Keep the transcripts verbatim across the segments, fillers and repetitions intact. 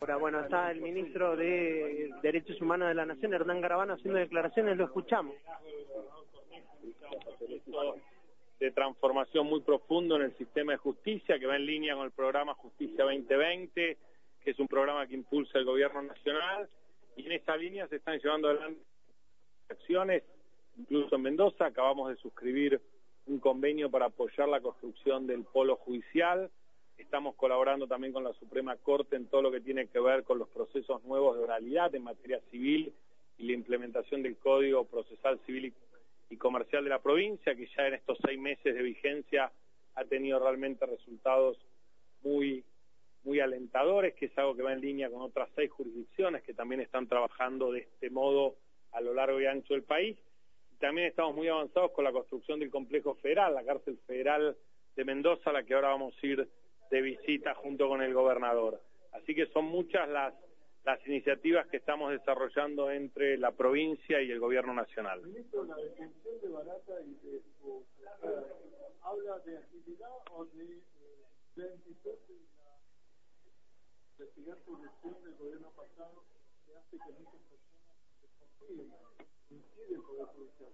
Bueno, está el ministro de Derechos Humanos de la Nación, Hernán Garabano, haciendo declaraciones, lo escuchamos. De transformación muy profundo en el sistema de justicia, que va en línea con el programa Justicia veinte veinte, que es un programa que impulsa el gobierno nacional, y en esa línea se están llevando adelante acciones, incluso en Mendoza. Acabamos de suscribir un convenio para apoyar la construcción del polo judicial. Estamos colaborando también con la Suprema Corte en todo lo que tiene que ver con los procesos nuevos de oralidad en materia civil y la implementación del Código Procesal Civil y Comercial de la provincia, que ya en estos seis meses de vigencia ha tenido realmente resultados muy, muy alentadores, que es algo que va en línea con otras seis jurisdicciones que también están trabajando de este modo a lo largo y ancho del país. Y también estamos muy avanzados con la construcción del complejo federal, la cárcel federal de Mendoza, a la que ahora vamos a ir de visita junto con el gobernador. Así que son muchas las, las iniciativas que estamos desarrollando entre la provincia y el gobierno nacional. Ministro, la detención de Barata y de su eh, ¿habla de agilidad o de eh, lentitud de la investigar corrupción del gobierno pasado que hace que muchas personas desconfíen, impide el poder judicial?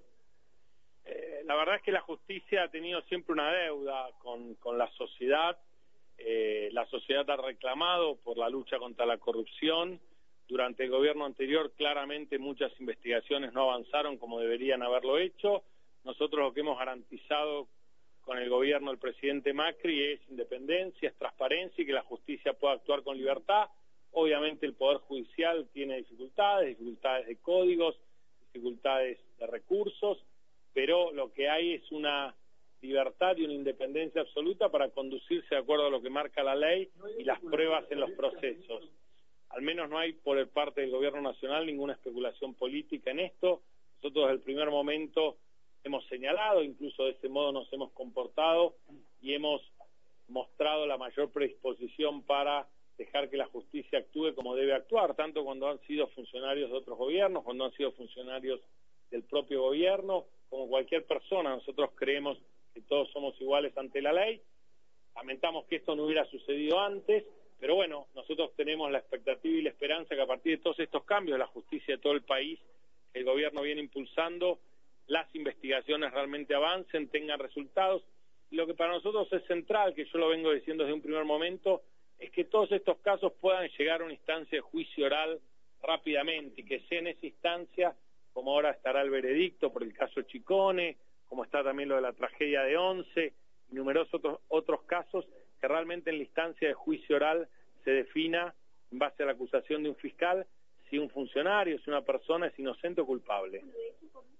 Eh, la verdad es que la justicia ha tenido siempre una deuda con, con la sociedad. Eh, la sociedad ha reclamado por la lucha contra la corrupción. Durante el gobierno anterior claramente muchas investigaciones no avanzaron como deberían haberlo hecho. Nosotros lo que hemos garantizado con el gobierno del presidente Macri es independencia, es transparencia y que la justicia pueda actuar con libertad. Obviamente el Poder Judicial tiene dificultades, dificultades de códigos, dificultades de recursos, pero lo que hay es una libertad y una independencia absoluta para conducirse de acuerdo a lo que marca la ley y las pruebas en los procesos. Al menos no hay por parte del gobierno nacional ninguna especulación política en esto. Nosotros desde el primer momento hemos señalado, incluso de ese modo nos hemos comportado y hemos mostrado la mayor predisposición para dejar que la justicia actúe como debe actuar, tanto cuando han sido funcionarios de otros gobiernos, cuando han sido funcionarios del propio gobierno, como cualquier persona. Nosotros creemos que todos somos iguales ante la ley. Lamentamos que esto no hubiera sucedido antes, pero bueno, nosotros tenemos la expectativa y la esperanza que a partir de todos estos cambios de la justicia de todo el país, que el gobierno viene impulsando, las investigaciones realmente avancen, tengan resultados. Y lo que para nosotros es central, que yo lo vengo diciendo desde un primer momento, es que todos estos casos puedan llegar a una instancia de juicio oral rápidamente y que sea en esa instancia, como ahora estará el veredicto por el caso Chicone, como está también lo de la tragedia de Once y numerosos otros, otros casos, que realmente en la instancia de juicio oral se defina, en base a la acusación de un fiscal, si un funcionario, si una persona es inocente o culpable. Bueno, de hecho, por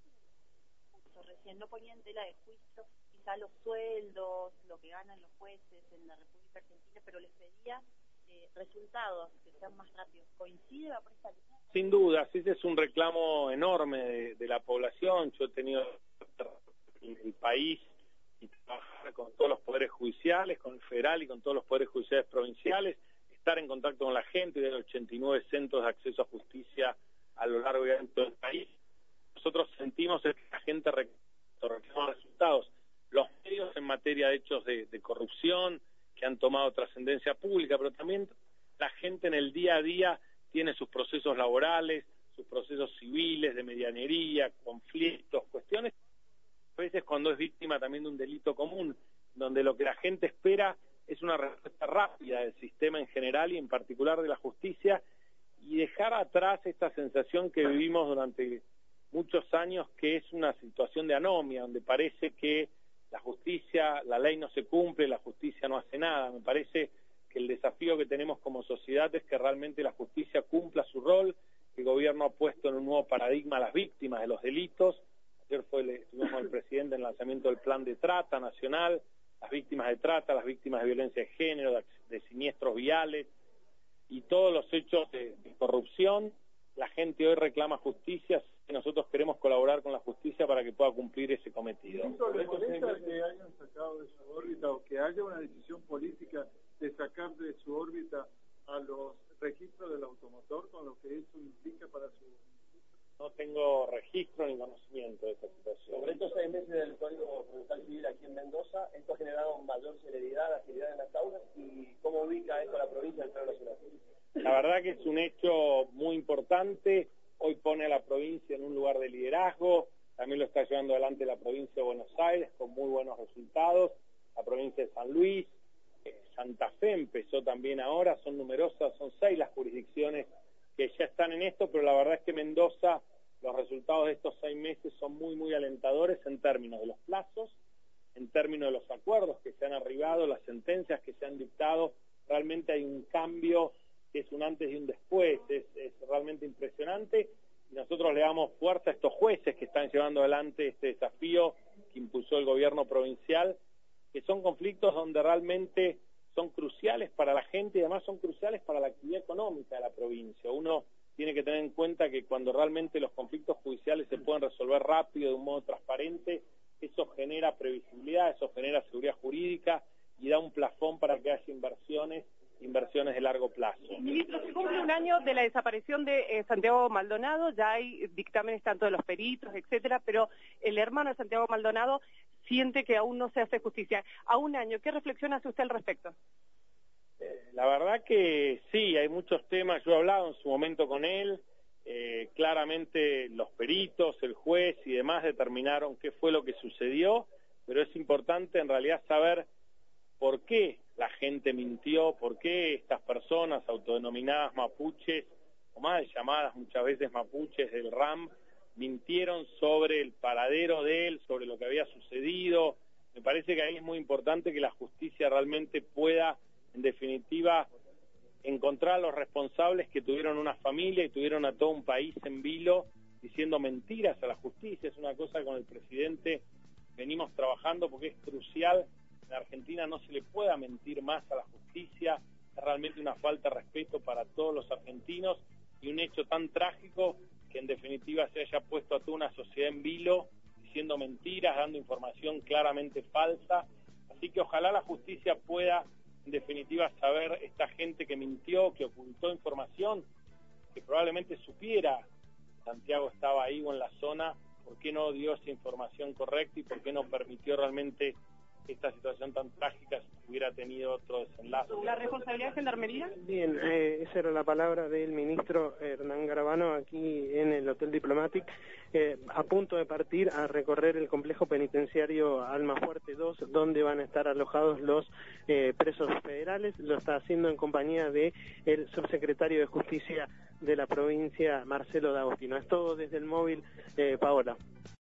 eso recién no ponían en tela de juicio quizá los sueldos, lo que ganan los jueces en la República Argentina, pero les pedía eh, resultados que sean más rápidos. ¿Coincide va por esta línea? Sin duda, ese es un reclamo enorme de, de la población. Yo he tenido el país y trabajar con todos los poderes judiciales, con el federal y con todos los poderes judiciales provinciales, estar en contacto con la gente de los ochenta y nueve centros de acceso a justicia a lo largo y ancho del país. Nosotros sentimos que la gente reclama resultados. Los medios en materia de hechos de, de corrupción que han tomado trascendencia pública, pero también la gente en el día a día tiene sus procesos laborales, sus procesos civiles, de medianería, conflictos, cuestiones, a veces cuando es víctima también de un delito común, donde lo que la gente espera es una respuesta rápida del sistema en general y en particular de la justicia, y dejar atrás esta sensación que vivimos durante muchos años, que es una situación de anomia, donde parece que la justicia, la ley no se cumple, la justicia no hace nada. Me parece que el desafío que tenemos como sociedad es que realmente la justicia cumpla su rol, que el gobierno ha puesto en un nuevo paradigma a las víctimas de los delitos. Ayer fue el, estuvimos con el presidente en el lanzamiento del plan de trata nacional, las víctimas de trata, las víctimas de violencia de género, de, de siniestros viales y todos los hechos de, de corrupción. La gente hoy reclama justicia y nosotros queremos colaborar con la justicia para que pueda cumplir ese cometido. ¿Le molesta que hayan sacado de su órbita o que haya una decisión política de sacar de su órbita a los registros del automotor con lo que eso implica para su... no tengo registro ni conocimiento de esta situación. Sobre estos seis meses del Código Procesal Civil aquí en Mendoza, ¿esto ha generado mayor celeridad, agilidad en las causas? ¿Y cómo ubica esto a la provincia del plano nacional? La verdad que es un hecho muy importante. Hoy pone a la provincia en un lugar de liderazgo. También lo está llevando adelante la provincia de Buenos Aires con muy buenos resultados. La provincia de San Luis, eh, Santa Fe empezó también ahora. Son numerosas, son seis las jurisdicciones que ya están en esto, pero la verdad es que Mendoza, los resultados de estos seis meses son muy, muy alentadores en términos de los plazos, en términos de los acuerdos que se han arribado, las sentencias que se han dictado. Realmente hay un cambio que es un antes y un después, es, es realmente impresionante, y nosotros le damos fuerza a estos jueces que están llevando adelante este desafío que impulsó el gobierno provincial, que son conflictos donde realmente son cruciales para la gente y además son cruciales para la actividad económica de la provincia. Uno tiene que tener en cuenta que cuando realmente los conflictos judiciales se pueden resolver rápido, de un modo transparente, eso genera previsibilidad, eso genera seguridad jurídica y da un plafón para que haya inversiones, inversiones de largo plazo. Ministro, se cumple un año de la desaparición de eh, Santiago Maldonado, ya hay dictámenes tanto de los peritos, etcétera, pero el hermano de Santiago Maldonado siente que aún no se hace justicia. A un año, ¿qué reflexión hace usted al respecto? Eh, la verdad que sí, hay muchos temas, yo he hablado en su momento con él, eh, claramente los peritos, el juez y demás determinaron qué fue lo que sucedió, pero es importante en realidad saber por qué la gente mintió, por qué estas personas autodenominadas mapuches, o mal llamadas muchas veces mapuches del R A M, mintieron sobre el paradero de él, sobre lo que había sucedido. Me parece que ahí es muy importante que la justicia realmente pueda, en definitiva, encontrar a los responsables que tuvieron una familia y tuvieron a todo un país en vilo diciendo mentiras a la justicia. Es una cosa que con el presidente venimos trabajando porque es crucial. En Argentina no se le pueda mentir más a la justicia, es realmente una falta de respeto para todos los argentinos y un hecho tan trágico que en definitiva se haya puesto a toda una sociedad en vilo, diciendo mentiras, dando información claramente falsa. Así que ojalá la justicia pueda en definitiva saber esta gente que mintió, que ocultó información, que probablemente supiera Santiago estaba ahí o en la zona, por qué no dio esa información correcta y por qué no permitió realmente esta situación tan trágica si hubiera tenido otro desenlace. ¿La responsabilidad de Gendarmería? Bien, eh, esa era la palabra del ministro Hernán Garabano aquí en el Hotel Diplomatic, eh, a punto de partir a recorrer el complejo penitenciario Almafuerte dos, donde van a estar alojados los eh, presos federales. Lo está haciendo en compañía de el subsecretario de Justicia de la provincia, Marcelo D'Agostino. Es todo desde el móvil, eh, Paola.